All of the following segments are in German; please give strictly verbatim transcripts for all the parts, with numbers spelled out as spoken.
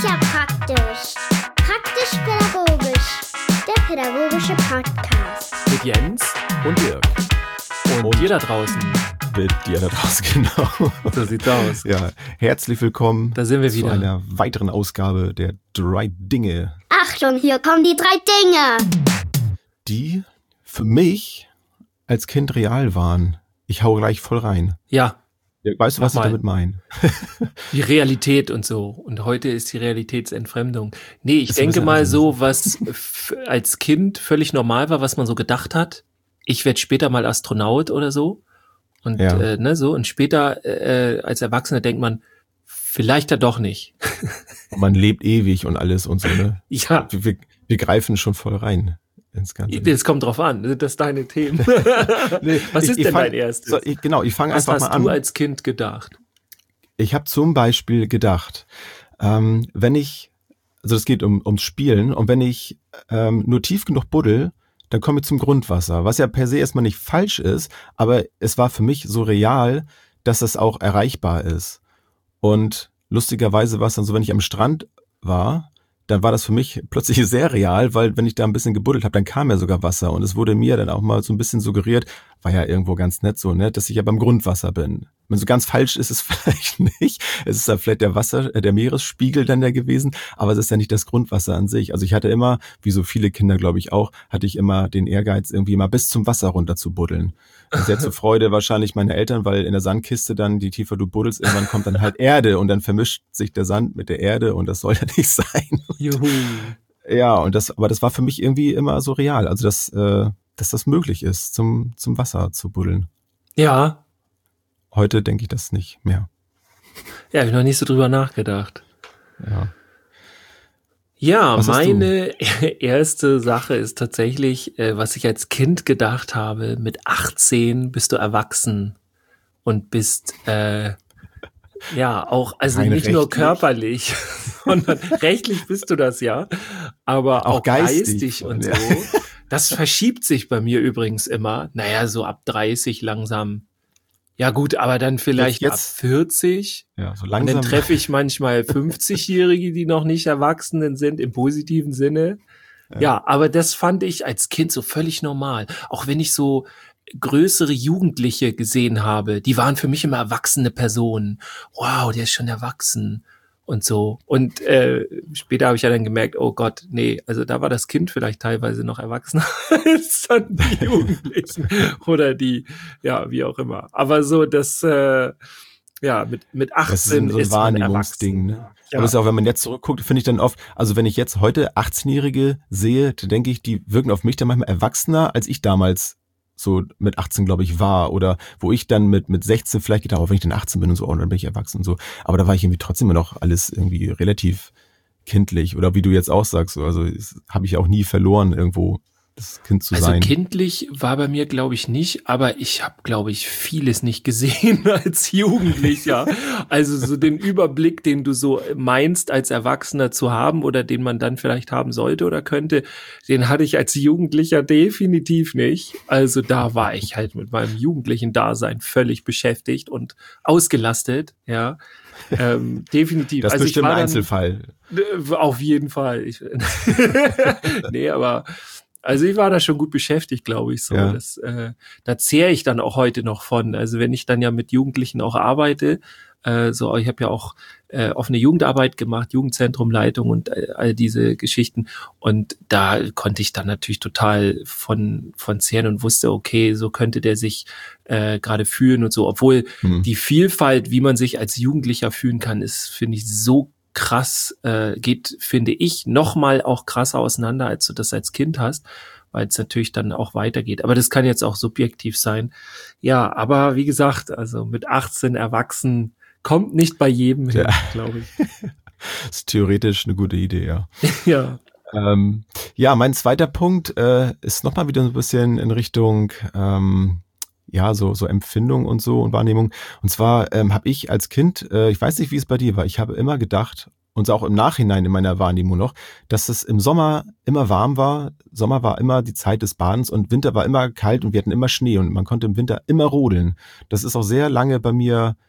ja praktisch. Praktisch-pädagogisch. Der pädagogische Podcast. Mit Jens und Dirk. Und, und dir da draußen. Mit dir da draußen, genau. So sieht's aus. Ja, herzlich willkommen da sind wir zu wieder. einer weiteren Ausgabe der drei Dinge. Achtung, hier kommen die drei Dinge. Die für mich als Kind real waren. Ich hau gleich voll rein. Ja. Weißt du, was Mach ich mal. damit meine? Die Realität und so. Und heute ist die Realitätsentfremdung. Nee, ich Das ist ein denke bisschen mal anders. so, was f- als Kind völlig normal war, was man so gedacht hat. Ich werde später mal Astronaut oder so. Und Ja. äh, ne, so. Und später äh, als Erwachsener denkt man, vielleicht ja doch nicht. Man lebt ewig und alles und so, ne? Ja, Wir, wir, wir greifen schon voll rein ins Ganze. das kommt drauf an. Sind das deine Themen? Nee, Was ich- ist ich denn fang- dein erstes? So, ich, genau, ich fange Was einfach mal hast an. du als Kind gedacht? Ich habe zum Beispiel gedacht, ähm, wenn ich, also es geht um ums Spielen, und wenn ich ähm, nur tief genug buddel, dann komme ich zum Grundwasser, was ja per se erstmal nicht falsch ist, aber es war für mich so real, dass es auch erreichbar ist. Und lustigerweise war es dann so, wenn ich am Strand war, dann war das für mich plötzlich sehr real, weil wenn ich da ein bisschen gebuddelt habe, dann kam ja sogar Wasser, und es wurde mir dann auch mal so ein bisschen suggeriert, war ja irgendwo ganz nett so, ne, dass ich ja beim Grundwasser bin. Wenn so ganz falsch ist es vielleicht nicht. Es ist ja vielleicht der Wasser, äh, der Meeresspiegel dann da gewesen, aber es ist ja nicht das Grundwasser an sich. Also ich hatte immer, wie so viele Kinder glaube ich auch, hatte ich immer den Ehrgeiz, irgendwie mal bis zum Wasser runter zu buddeln. Sehr zur Freude wahrscheinlich meiner Eltern, weil in der Sandkiste dann, je tiefer du buddelst, irgendwann kommt dann halt Erde, und dann vermischt sich der Sand mit der Erde, und das soll ja nicht sein. Juhu. Ja, und das, aber das war für mich irgendwie immer so real, also dass, äh, dass das möglich ist, zum, zum Wasser zu buddeln. Ja, Heute denke ich das nicht mehr. ja, habe ich noch nicht so drüber nachgedacht. Ja. Ja, Was hast meine erste Sache ist tatsächlich, äh, was ich als Kind gedacht habe, mit achtzehn bist du erwachsen und bist, äh, ja, auch, also Rein nicht nur rechtlich? körperlich, sondern rechtlich bist du das ja, aber auch, Auch geistig geistig, und schon, so. ja. Das verschiebt sich bei mir übrigens immer. Naja, so ab dreißig langsam. Ja gut, aber dann vielleicht Jetzt- ab jetzt- vierzig. Ja, so Und langsam. dann treffe ich manchmal fünfzigjährige, die noch nicht Erwachsenen sind, im positiven Sinne. Ja. ja, aber das fand ich als Kind so völlig normal. Auch wenn ich so größere Jugendliche gesehen habe, die waren für mich immer erwachsene Personen. Wow, der ist schon erwachsen und so. Und äh, später habe ich ja dann gemerkt, oh Gott, nee, also da war das Kind vielleicht teilweise noch erwachsener als dann die Jugendlichen oder die, ja, wie auch immer. Aber so, das, äh, ja, mit, mit achtzehn Das ist ein, so ein ist man Wahrnehmungsding, erwachsen. ne? Ja. Aber es ist auch, wenn man jetzt zurückguckt, finde ich dann oft, also wenn ich jetzt heute achtzehnjährige sehe, dann denke ich, die wirken auf mich dann manchmal erwachsener, als ich damals so mit achtzehn, glaube ich, war, oder wo ich dann mit mit sechzehn vielleicht gedacht, auch wenn ich dann achtzehn bin und so, oh, dann bin ich erwachsen und so. Aber da war ich irgendwie trotzdem immer noch alles irgendwie relativ kindlich, oder wie du jetzt auch sagst, so, also habe ich auch nie verloren, irgendwo das Kind zu Also sein. kindlich war bei mir, glaube ich, nicht, aber ich habe, glaube ich, vieles nicht gesehen als Jugendlicher. Also so den Überblick, den du so meinst, als Erwachsener zu haben oder den man dann vielleicht haben sollte oder könnte, den hatte ich als Jugendlicher definitiv nicht. Also da war ich halt mit meinem jugendlichen Dasein völlig beschäftigt und ausgelastet, ja. Ähm, definitiv. Das ist also ich bestimmt war ein dann, Einzelfall. Äh, Auf jeden Fall. Ich, nee, aber also ich war da schon gut beschäftigt, glaube ich. So, Ja. das, äh, da zehre ich dann auch heute noch von. Also wenn ich dann ja mit Jugendlichen auch arbeite, äh, so, ich habe ja auch äh, offene Jugendarbeit gemacht, Jugendzentrumleitung und äh, all diese Geschichten. Und da konnte ich dann natürlich total von von zehren und wusste, okay, so könnte der sich äh, gerade fühlen und so. Obwohl Hm. die Vielfalt, wie man sich als Jugendlicher fühlen kann, ist, finde ich, so krass, äh, geht, finde ich, nochmal auch krasser auseinander, als du das als Kind hast, weil es natürlich dann auch weitergeht. Aber das kann jetzt auch subjektiv sein. Ja, aber wie gesagt, also mit achtzehn erwachsen kommt nicht bei jedem hin, Ja. glaube ich. Ist theoretisch eine gute Idee, ja. Ja. Ähm, ja, mein zweiter Punkt äh, ist nochmal wieder so ein bisschen in Richtung ähm, ja, so so Empfindung und so und Wahrnehmung. Und zwar ähm, habe ich als Kind, äh, ich weiß nicht, wie es bei dir war, ich habe immer gedacht, und auch im Nachhinein in meiner Wahrnehmung noch, dass es im Sommer immer warm war. Sommer war immer die Zeit des Badens und Winter war immer kalt und wir hatten immer Schnee und man konnte im Winter immer rodeln. Das ist auch sehr lange bei mir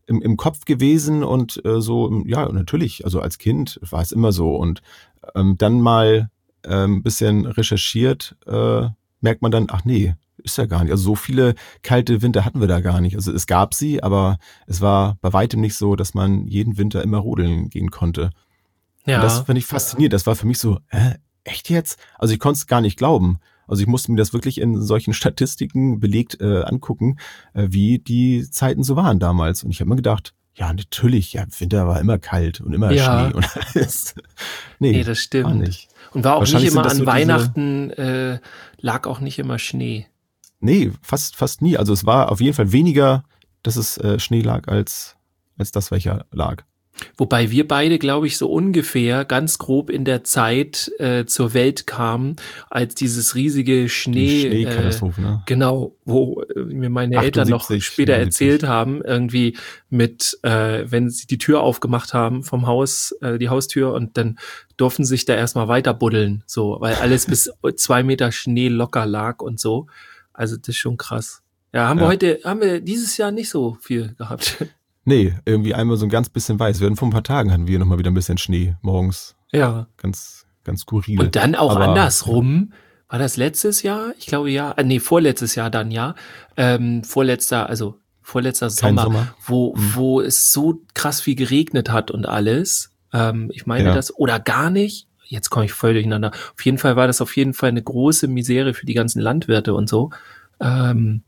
im, im Kopf gewesen und äh, so, ja, natürlich, also als Kind war es immer so. Und ähm, dann mal ein ähm, bisschen recherchiert, äh, merkt man dann, ach nee, ist ja gar nicht. Also so viele kalte Winter hatten wir da gar nicht. Also es gab sie, aber es war bei weitem nicht so, dass man jeden Winter immer rodeln gehen konnte. Ja. Und das finde ich faszinierend. Das war für mich so, äh, echt jetzt? Also ich konnte es gar nicht glauben. Also ich musste mir das wirklich in solchen Statistiken belegt äh, angucken, äh, wie die Zeiten so waren damals. Und ich habe mir gedacht, ja, natürlich, ja, Winter war immer kalt und immer Ja. Schnee und alles. Nee, Nee, das stimmt. war nicht. Und war auch nicht Wahrscheinlich immer sind das an so diese- Weihnachten, äh, lag auch nicht immer Schnee. Nee, fast fast nie. Also es war auf jeden Fall weniger, dass es äh, Schnee lag, als als das, welcher lag. Wobei wir beide, glaube ich, so ungefähr ganz grob in der Zeit äh, zur Welt kamen, als dieses riesige Die Schnee, äh, Schneekatastrophe, ne? genau, wo äh, mir meine Eltern noch achtundsiebzig, später neunundsiebzig. erzählt haben, irgendwie mit, äh, wenn sie die Tür aufgemacht haben vom Haus, äh, die Haustür, und dann durften sich da erstmal weiter buddeln, so, weil alles bis zwei Meter Schnee locker lag und so. Also das ist schon krass. Ja, haben wir Ja. heute, haben wir dieses Jahr nicht so viel gehabt. Nee, irgendwie einmal so ein ganz bisschen weiß. Wir hatten vor ein paar Tagen hatten wir nochmal wieder ein bisschen Schnee morgens. Ja. Ganz, ganz skurril. Und dann auch Aber- andersrum. War das letztes Jahr? Ich glaube ja. Äh, nee, vorletztes Jahr dann ja. Ähm, vorletzter, also vorletzter Kein Sommer, Sommer. wo, Mhm. wo es so krass viel geregnet hat und alles. Ähm, ich meine Ja. das, oder gar nicht. Jetzt komme ich voll durcheinander. Auf jeden Fall war das auf jeden Fall eine große Misere für die ganzen Landwirte und so. Ähm,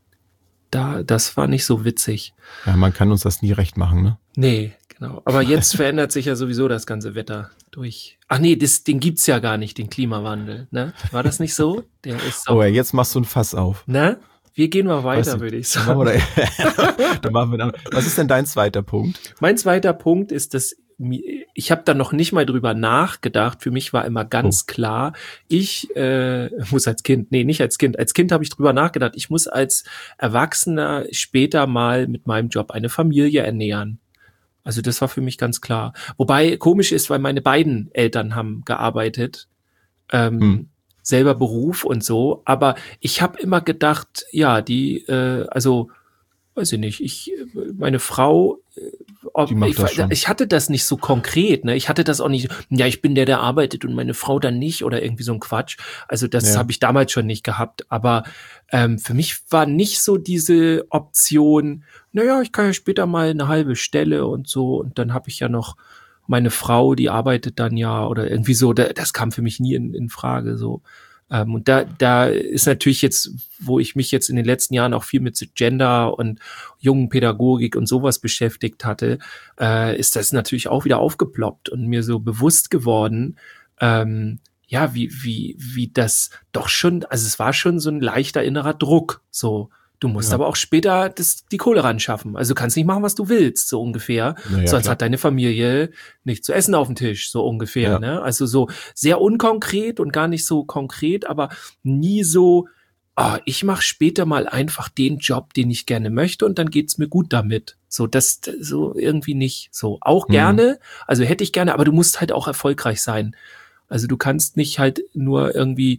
da, das war nicht so witzig. Ja, man kann uns das nie recht machen, ne? Nee, genau. Aber jetzt verändert sich ja sowieso das ganze Wetter durch. Ach nee, das, den gibt's ja gar nicht, den Klimawandel. Ne? War das nicht so? Der ist Oh auch, ja, jetzt machst du ein Fass auf. ne? Wir gehen mal Weiß weiter, nicht. würde ich Dann sagen. machen wir, da, dann machen wir dann. Was ist denn dein zweiter Punkt? Mein zweiter Punkt ist, dass mi- ich habe da noch nicht mal drüber nachgedacht. Für mich war immer ganz klar, ich äh, muss als Kind, nee, nicht als Kind, als Kind habe ich drüber nachgedacht, ich muss als Erwachsener später mal mit meinem Job eine Familie ernähren. Also das war für mich ganz klar. Wobei komisch ist, weil meine beiden Eltern haben gearbeitet, ähm, Hm. selber Beruf und so. Aber ich habe immer gedacht, ja, die, äh, also weiß ich nicht, ich, äh, meine Frau, äh, ob, Die macht ich, das schon. ich hatte das nicht so konkret, ne? Ich hatte das auch nicht, ja, ich bin der, der arbeitet und meine Frau dann nicht oder irgendwie so ein Quatsch. Also das Ja. habe ich damals schon nicht gehabt. Aber ähm, für mich war nicht so diese Option, naja, ich kann ja später mal eine halbe Stelle und so, und dann habe ich ja noch meine Frau, die arbeitet dann ja oder irgendwie so, da, das kam für mich nie in, in Frage so. Ähm, und da, da ist natürlich jetzt, wo ich mich jetzt in den letzten Jahren auch viel mit Gender und jungen Pädagogik und sowas beschäftigt hatte, äh, ist das natürlich auch wieder aufgeploppt und mir so bewusst geworden, ähm, ja, wie, wie, wie das doch schon, also es war schon so ein leichter innerer Druck, so. Du musst Ja. aber auch später das, die Kohle ran schaffen. Also du kannst nicht machen, was du willst, so ungefähr. Naja, Sonst klar. hat deine Familie nicht zu essen auf dem Tisch, so ungefähr. Ja. Ne? Also so sehr unkonkret und gar nicht so konkret, aber nie so, ah, ich mache später mal einfach den Job, den ich gerne möchte, und dann geht's mir gut damit. So, das, das so irgendwie nicht. So, auch Mhm. gerne, also hätte ich gerne, aber du musst halt auch erfolgreich sein. Also du kannst nicht halt nur irgendwie,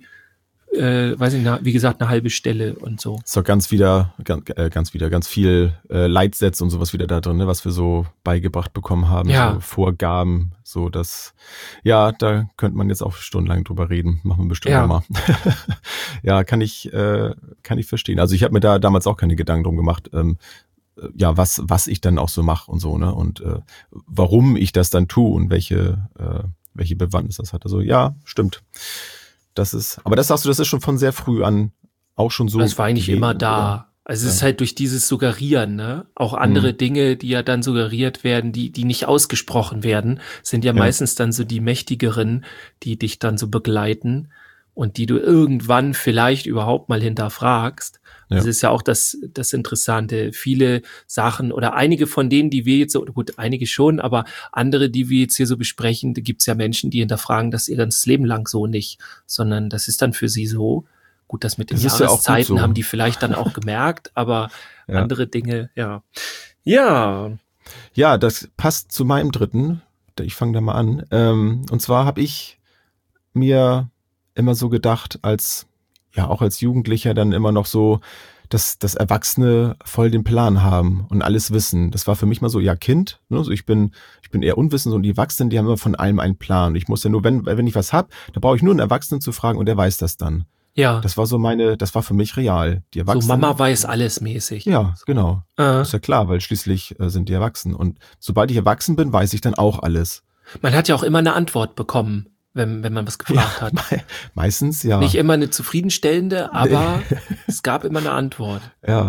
äh, weiß ich nicht, wie gesagt, eine halbe Stelle und so. Ist doch ganz wieder, ganz, äh, ganz wieder, ganz viel äh, Leitsätze und sowas wieder da drin, ne, was wir so beigebracht bekommen haben, Ja. so Vorgaben, so das, ja, da könnte man jetzt auch stundenlang drüber reden, machen wir bestimmt Ja. nochmal. Ja, kann ich, äh, kann ich verstehen. Also ich habe mir da damals auch keine Gedanken drum gemacht, ähm, äh, ja, was, was ich dann auch so mache und so, ne, und äh, warum ich das dann tue und welche, äh, welche Bewandtnis das hat. Also ja, stimmt. Das ist, aber das sagst du, das ist schon von sehr früh an auch schon so. Das war eigentlich gewesen, immer da. oder? Also es ist Ja. halt durch dieses Suggerieren, ne? Auch andere Mhm. Dinge, die ja dann suggeriert werden, die, die nicht ausgesprochen werden, sind ja, Ja. meistens dann so die mächtigeren, die dich dann so begleiten und die du irgendwann vielleicht überhaupt mal hinterfragst. Ja. Das ist ja auch das, das Interessante. Viele Sachen oder einige von denen, die wir jetzt so, gut, einige schon, aber andere, die wir jetzt hier so besprechen, da gibt's ja Menschen, die hinterfragen das ihr ganzes Leben lang so nicht, sondern das ist dann für sie so. Gut, das mit den Das ist ja auch gut Jahreszeiten so. haben die vielleicht dann auch gemerkt, aber Ja. andere Dinge, ja. Ja, Ja, das passt zu meinem dritten. Ich fange da mal an. Ähm, und zwar habe ich mir immer so gedacht, als ja auch als Jugendlicher dann immer noch so, dass, dass Erwachsene voll den Plan haben und alles wissen. Das war für mich mal so, ja, Kind, ne? Also ich bin, ich bin eher unwissend und die Erwachsenen, die haben immer von allem einen Plan. Ich muss ja nur, wenn, wenn ich was hab, da brauche ich nur einen Erwachsenen zu fragen und der weiß das dann. Ja. Das war so meine, das war für mich real. Die So Erwachsenen. Mama weiß alles mäßig. Ja, genau. Äh. Ist ja klar, weil schließlich äh, sind die erwachsen. Und sobald ich erwachsen bin, weiß ich dann auch alles. Man hat ja auch immer eine Antwort bekommen, wenn, wenn man was gefragt Ja, hat. me- meistens ja. Nicht immer eine zufriedenstellende, aber es gab immer eine Antwort. Ja.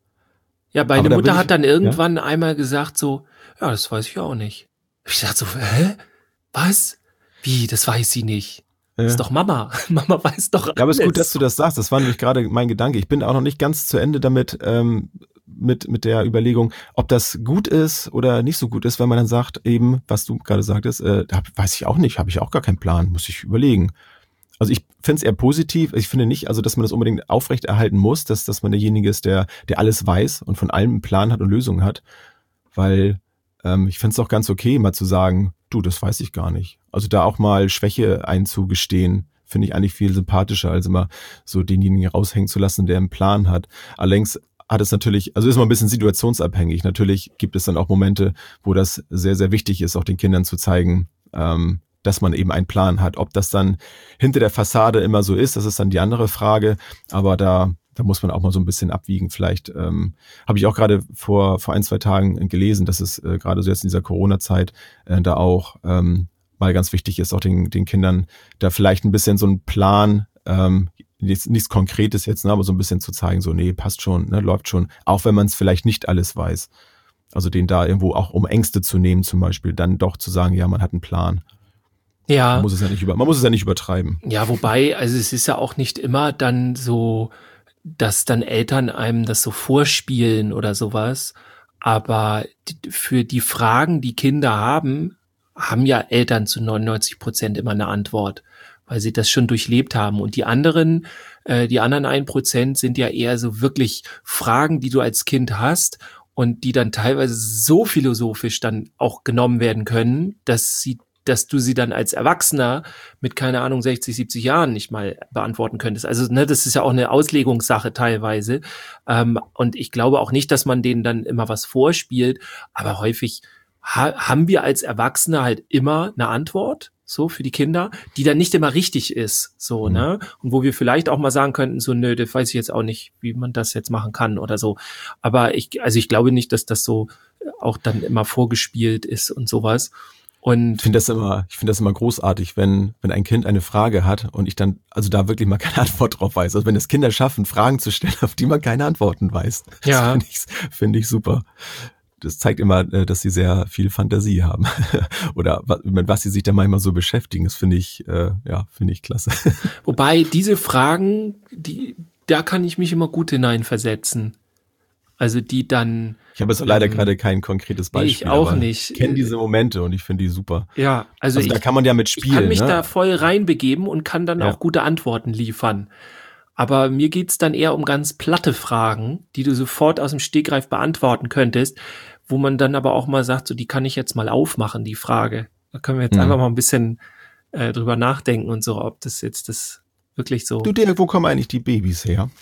Ja, meine Aber da Mutter bin ich- hat dann irgendwann einmal gesagt so, ja, das weiß ich auch nicht. Ich dachte so, hä? Was? Wie, das weiß sie nicht? Das Ja. ist doch Mama. Mama weiß doch alles. Ja, aber es ist gut, dass du das sagst. Das war nämlich gerade mein Gedanke. Ich bin auch noch nicht ganz zu Ende damit, ähm, mit, mit der Überlegung, ob das gut ist oder nicht so gut ist, weil man dann sagt, eben, was du gerade sagtest, äh, da weiß ich auch nicht, habe ich auch gar keinen Plan, muss ich überlegen. Also ich finde es eher positiv. Ich finde nicht, also dass man das unbedingt aufrechterhalten muss, dass, dass man derjenige ist, der, der alles weiß und von allem einen Plan hat und Lösungen hat. Weil ähm, ich finde es auch ganz okay, mal zu sagen, du, das weiß ich gar nicht. Also da auch mal Schwäche einzugestehen, finde ich eigentlich viel sympathischer, als immer so denjenigen raushängen zu lassen, der einen Plan hat. Allerdings hat es natürlich, also ist mal ein bisschen situationsabhängig. Natürlich gibt es dann auch Momente, wo das sehr, sehr wichtig ist, auch den Kindern zu zeigen, ähm, dass man eben einen Plan hat. Ob das dann hinter der Fassade immer so ist, das ist dann die andere Frage. Aber da, da muss man auch mal so ein bisschen abwiegen. Vielleicht ähm, habe ich auch gerade vor vor ein, zwei Tagen gelesen, dass es äh, gerade so jetzt in dieser Corona-Zeit äh, da auch ähm, mal ganz wichtig ist, auch den, den Kindern da vielleicht ein bisschen so einen Plan, ähm, nichts, nichts Konkretes jetzt, ne, aber so ein bisschen zu zeigen, so nee, passt schon, ne, läuft schon, auch wenn man es vielleicht nicht alles weiß. Also den da irgendwo auch, um Ängste zu nehmen zum Beispiel, dann doch zu sagen, ja, man hat einen Plan. Man Ja, muss es ja nicht über, man muss es ja nicht übertreiben. ja, wobei, also es ist ja auch nicht immer dann so, dass dann Eltern einem das so vorspielen oder sowas. Aber die, für die Fragen, die Kinder haben, haben ja Eltern zu neunundneunzig Prozent immer eine Antwort, weil sie das schon durchlebt haben. Und die anderen, äh, die anderen ein Prozent sind ja eher so wirklich Fragen, die du als Kind hast und die dann teilweise so philosophisch dann auch genommen werden können, dass sie dass du sie dann als Erwachsener mit, keine Ahnung, sechzig, siebzig Jahren nicht mal beantworten könntest. Also, ne, das ist ja auch eine Auslegungssache teilweise. Ähm, und ich glaube auch nicht, dass man denen dann immer was vorspielt, aber häufig ha- haben wir als Erwachsene halt immer eine Antwort, so für die Kinder, die dann nicht immer richtig ist, so, Mhm. ne? Und wo wir vielleicht auch mal sagen könnten, so, nö, das weiß ich jetzt auch nicht, wie man das jetzt machen kann oder so. Aber ich, also ich glaube nicht, dass das so auch dann immer vorgespielt ist und sowas. Und Ich finde das immer, ich finde das immer großartig, wenn, wenn ein Kind eine Frage hat und ich dann, also da wirklich mal keine Antwort drauf weiß. Also wenn es Kinder schaffen, Fragen zu stellen, auf die man keine Antworten weiß. Ja. Das finde ich, finde ich super. Das zeigt immer, äh, dass sie sehr viel Fantasie haben. Oder wa- mit was sie sich da manchmal so beschäftigen. Das finde ich, äh, ja, finde ich klasse. wobei diese Fragen, die, da kann ich mich immer gut hineinversetzen. Also die dann, Ich habe jetzt leider Ähm, gerade kein konkretes nee, ich Beispiel. auch aber nicht. Ich kenne diese Momente und ich finde die super. ja, also, Also, ich, da kann man ja mit ich spielen. kann mich ne? da voll reinbegeben und kann dann Ja. auch gute Antworten liefern. Aber mir geht's dann eher um ganz platte Fragen, die du sofort aus dem Stegreif beantworten könntest, wo man dann aber auch mal sagt, so die kann ich jetzt mal aufmachen, die Frage. Da können wir jetzt Mhm. einfach mal ein bisschen äh, drüber nachdenken und so, ob das jetzt das wirklich so. Du, Dirk, wo kommen eigentlich die Babys her?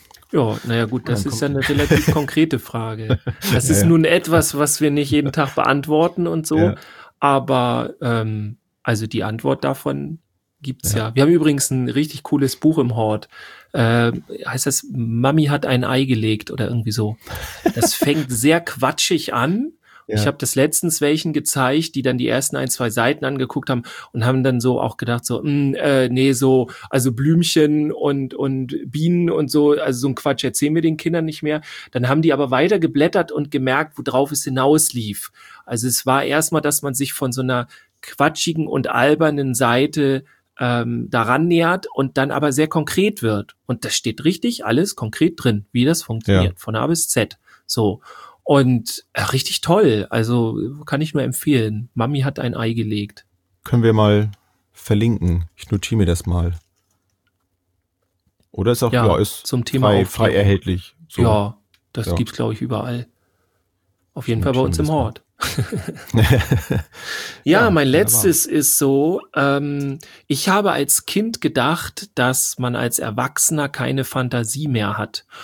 Ja, naja gut, das Ja, ist kommt- ja eine relativ konkrete Frage. Das Ja, ist ja. nun etwas, was wir nicht jeden Tag beantworten und so, Ja. aber ähm, also die Antwort davon gibt's ja. Ja. Wir haben übrigens ein richtig cooles Buch im Hort. Äh, heißt das, Mami hat ein Ei gelegt oder irgendwie so. Das fängt sehr quatschig an. Ja. Ich habe das letztens welchen gezeigt, die dann die ersten ein, zwei Seiten angeguckt haben und haben dann so auch gedacht, so, mh, äh, nee, so, also Blümchen und, und Bienen und so, also so ein Quatsch erzählen wir den Kindern nicht mehr. Dann haben die aber weiter geblättert und gemerkt, worauf es hinauslief. Also es war erstmal, dass man sich von so einer quatschigen und albernen Seite ähm, daran nähert und dann aber sehr konkret wird. Und das steht richtig alles konkret drin, wie das funktioniert, Ja. von A bis Z. So. Und äh, richtig toll. Also kann ich nur empfehlen. Mami hat ein Ei gelegt. Können wir mal verlinken. Ich notiere mir das mal. Oder ist auch, Ja, ja, ist zum Thema frei, Aufklärung. frei erhältlich. So. Ja, das Ja. gibt's, glaube ich, überall. Auf jeden Ich Fall bei notiere uns mir im das mal. Hort. Ja, Ja, mein wunderbar. letztes ist so, ähm, ich habe als Kind gedacht, dass man als Erwachsener keine Fantasie mehr hat.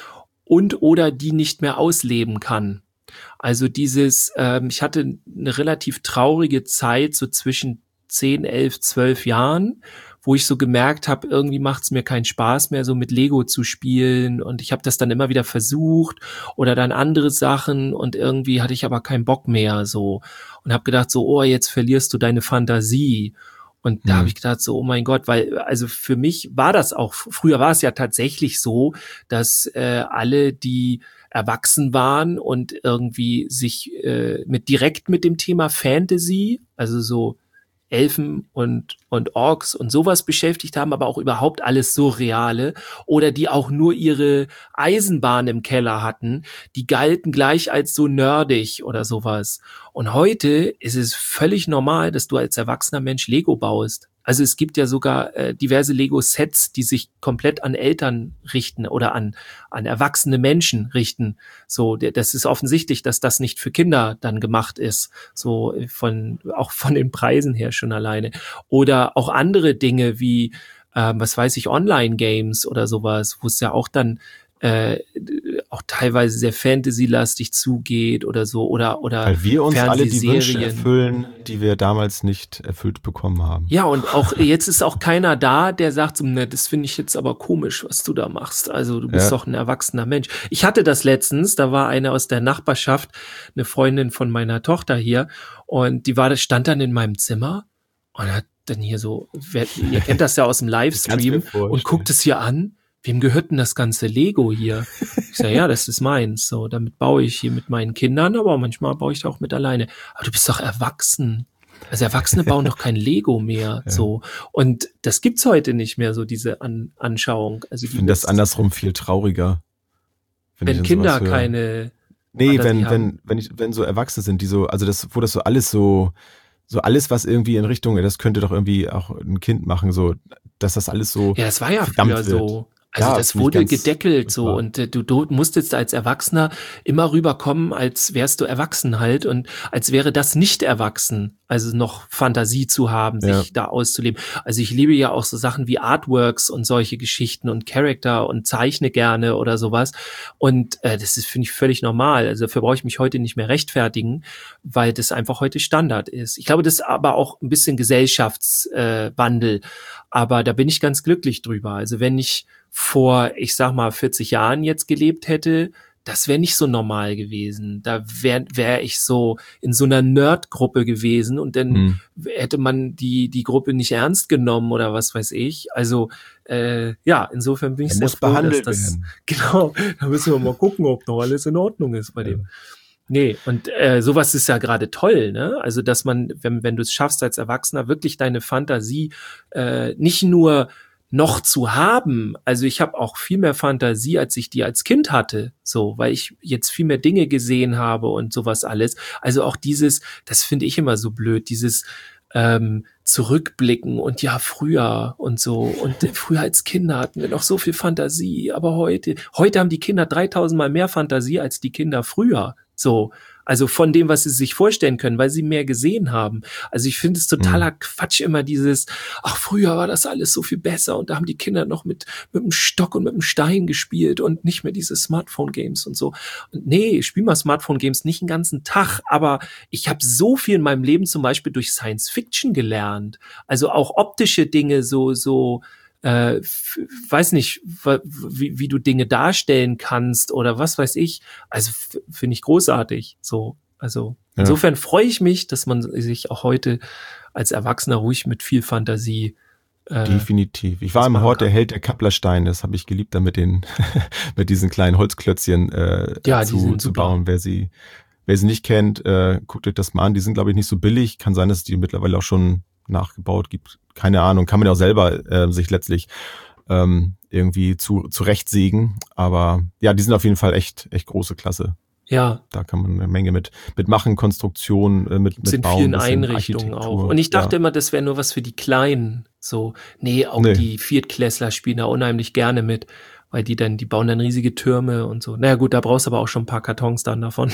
und oder die nicht mehr ausleben kann. Also dieses, ähm, ich hatte eine relativ traurige Zeit so zwischen zehn, elf, zwölf Jahren, wo ich so gemerkt habe, irgendwie macht es mir keinen Spaß mehr, so mit Lego zu spielen, und ich habe das dann immer wieder versucht oder dann andere Sachen, und irgendwie hatte ich aber keinen Bock mehr so und habe gedacht so, oh, jetzt verlierst du deine Fantasie. Und da Mhm. habe ich gedacht so, oh mein Gott, weil also für mich war das auch, früher war es ja tatsächlich so, dass äh, alle, die erwachsen waren und irgendwie sich äh, mit direkt mit dem Thema Fantasy, also so Elfen und, und Orks und sowas beschäftigt haben, aber auch überhaupt alles Surreale, oder die auch nur ihre Eisenbahn im Keller hatten, die galten gleich als so nerdig oder sowas. Und heute ist es völlig normal, dass du als erwachsener Mensch Lego baust. Also es gibt ja sogar äh, diverse Lego-Sets, die sich komplett an Eltern richten oder an, an erwachsene Menschen richten. So, der, das ist offensichtlich, dass das nicht für Kinder dann gemacht ist. So von, auch von den Preisen her schon alleine. Oder auch andere Dinge wie, ähm, was weiß ich, Online-Games oder sowas, wo es ja auch dann äh, auch teilweise sehr Fantasy-lastig zugeht oder so, oder oder Weil wir uns alle die Wünsche Fernsehserien. erfüllen, die wir damals nicht erfüllt bekommen haben. Ja, und auch jetzt ist auch keiner da, der sagt so, ne, das finde ich jetzt aber komisch, was du da machst. Also du bist Ja. doch ein erwachsener Mensch. Ich hatte das letztens, da war eine aus der Nachbarschaft, eine Freundin von meiner Tochter hier, und die war, stand dann in meinem Zimmer und hat dann hier so, wer, ihr kennt das ja aus dem Ich kann's mir Livestream, vorstellen. und guckt es hier an. Wem gehört denn das ganze Lego hier? Ich sage, ja, das ist meins. So, damit baue ich hier mit meinen Kindern, aber manchmal baue ich da auch mit alleine. Aber du bist doch erwachsen. Also Erwachsene bauen doch kein Lego mehr. Ja. So. Und das gibt's heute nicht mehr, so diese An- Anschauung. Also Ich finde das andersrum viel trauriger. Wenn, ich wenn an Kinder sowas höre. keine Nee, Fantasie wenn, haben. wenn, wenn ich, wenn so Erwachsene sind, die so, also das, wo das so alles so, so alles, was irgendwie in Richtung, das könnte doch irgendwie auch ein Kind machen, so, dass das alles so. Ja, das war ja verdammt früher wird. so. Also Ja, das finde ich wurde ganz gedeckelt so, furchtbar. und äh, du, du musstest als Erwachsener immer rüberkommen, als wärst du erwachsen halt, und als wäre das nicht erwachsen, also noch Fantasie zu haben, sich Ja. da auszuleben. Also ich liebe ja auch so Sachen wie Artworks und solche Geschichten und Charakter und zeichne gerne oder sowas, und äh, das ist, finde ich, völlig normal. Also dafür brauche ich mich heute nicht mehr rechtfertigen, weil das einfach heute Standard ist. Ich glaube, das ist aber auch ein bisschen Gesellschaftswandel, äh, Wandel. Aber da bin ich ganz glücklich drüber. Also wenn ich vor, ich sag mal, vierzig Jahren jetzt gelebt hätte, das wäre nicht so normal gewesen. Da wäre wär ich so in so einer Nerd-Gruppe gewesen, und dann Hm. hätte man die die Gruppe nicht ernst genommen oder was weiß ich. Also äh, ja, insofern bin ich Er sehr muss froh, dass behandelt das werden. genau. Da müssen wir mal gucken, ob noch alles in Ordnung ist bei Ja. dem. Nee, und äh, sowas ist ja gerade toll, ne? Also, dass man, wenn, wenn du es schaffst als Erwachsener, wirklich deine Fantasie äh, nicht nur noch zu haben. Also ich habe auch viel mehr Fantasie, als ich die als Kind hatte, so, weil ich jetzt viel mehr Dinge gesehen habe und sowas alles. Also auch dieses, das finde ich immer so blöd, dieses ähm, Zurückblicken und ja, früher und so. Und äh, früher als Kinder hatten wir noch so viel Fantasie, aber heute, heute haben die Kinder dreitausend Mal mehr Fantasie als die Kinder früher. So, also von dem, was sie sich vorstellen können, weil sie mehr gesehen haben. Also ich finde es totaler Mhm. Quatsch, immer dieses, ach, früher war das alles so viel besser und da haben die Kinder noch mit mit dem Stock und mit dem Stein gespielt und nicht mehr diese Smartphone-Games und so. Und nee, ich spiele mal Smartphone-Games nicht den ganzen Tag, aber ich habe so viel in meinem Leben zum Beispiel durch Science-Fiction gelernt. Also auch optische Dinge, so so äh, f- weiß nicht, wa- wie, wie du Dinge darstellen kannst oder was weiß ich. Also f- finde ich großartig. So, also Ja. insofern freue ich mich, dass man sich auch heute als Erwachsener ruhig mit viel Fantasie äh, Definitiv. Ich war das im machen Hort der kann. Held der Kapplerstein. Das habe ich geliebt, da mit den mit diesen kleinen Holzklötzchen äh, Ja, die zu, sind zu super. bauen. Wer sie wer sie nicht kennt, äh, guckt euch das mal an. Die sind, glaube ich, nicht so billig. Kann sein, dass es die mittlerweile auch schon nachgebaut gibt. Keine Ahnung. Kann man ja auch selber äh, sich letztlich ähm, irgendwie zu zurechtsägen. Aber ja, die sind auf jeden Fall echt echt große Klasse. Ja, Da kann man eine Menge mit mit machen, Konstruktion, äh, mit gibt's mit in Bauen, vielen bisschen Einrichtungen auch. Architektur. Und ich dachte Ja. immer, das wäre nur was für die Kleinen. So, nee, auch Nee. die Viertklässler spielen da unheimlich gerne mit, weil die dann, die bauen dann riesige Türme und so. Naja, gut, da brauchst du aber auch schon ein paar Kartons dann davon.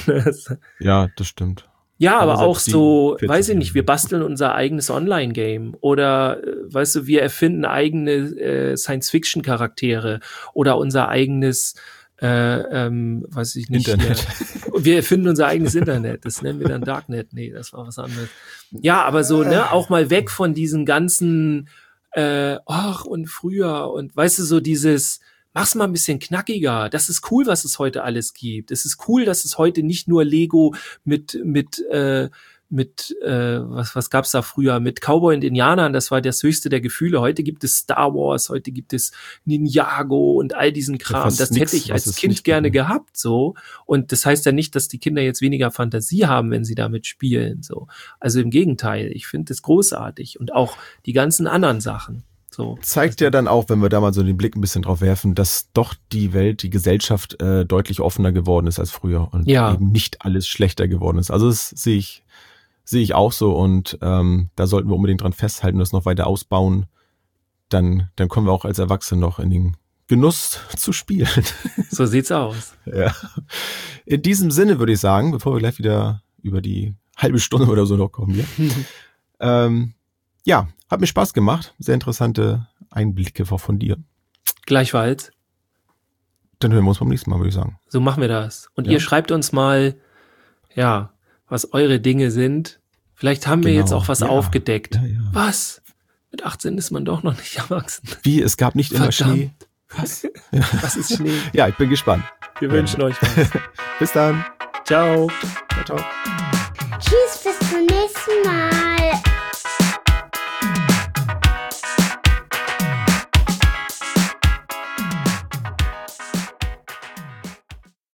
Ja, das stimmt. Ja, Aber aber auch selbst die so, vierzig weiß ich nicht, wir Jährigen. basteln unser eigenes Online-Game oder, äh, weißt du, wir erfinden eigene äh, Science-Fiction-Charaktere oder unser eigenes äh, ähm, weiß ich nicht. Internet. Hier. Wir erfinden unser eigenes Internet. Das nennen wir dann Darknet. Nee, das war was anderes. Ja, aber so, ne, auch mal weg von diesen ganzen, äh, ach, und früher und weißt du, so dieses, mach's mal ein bisschen knackiger. Das ist cool, was es heute alles gibt. Es ist cool, dass es heute nicht nur Lego mit, mit, äh, mit, äh, was, was gab's da früher? Mit Cowboy und Indianern, das war das höchste der Gefühle. Heute gibt es Star Wars, heute gibt es Ninjago und all diesen Kram. Das nix, hätte ich als Kind gerne gibt. gehabt, so. Und das heißt ja nicht, dass die Kinder jetzt weniger Fantasie haben, wenn sie damit spielen, so. Also im Gegenteil, ich finde das großartig. Und auch die ganzen anderen Sachen. So. Zeigt ja dann auch, wenn wir da mal so den Blick ein bisschen drauf werfen, dass doch die Welt, die Gesellschaft äh, deutlich offener geworden ist als früher und Ja. eben nicht alles schlechter geworden ist. Also das sehe ich, sehe ich auch so und ähm, da sollten wir unbedingt dran festhalten und das noch weiter ausbauen. Dann, dann kommen wir auch als Erwachsene noch in den Genuss zu spielen. So sieht's aus. Ja. In diesem Sinne würde ich sagen, bevor wir gleich wieder über die halbe Stunde oder so noch kommen, ja. ähm, ja, hat mir Spaß gemacht. Sehr interessante Einblicke auch von dir. Gleichfalls. Dann hören wir uns beim nächsten Mal, würde ich sagen. So machen wir das. Und Ja. ihr schreibt uns mal, ja, was eure Dinge sind. Vielleicht haben wir Genau. jetzt auch was Ja. aufgedeckt. Ja, ja. Was? Mit achtzehn ist man doch noch nicht erwachsen. Wie, es gab nicht immer Verdammt. Schnee. Was? Was ist Schnee? Ja, ich bin gespannt. Wir wünschen euch was. Bis dann. Ciao. Ciao, ciao. Tschüss, bis zum nächsten Mal.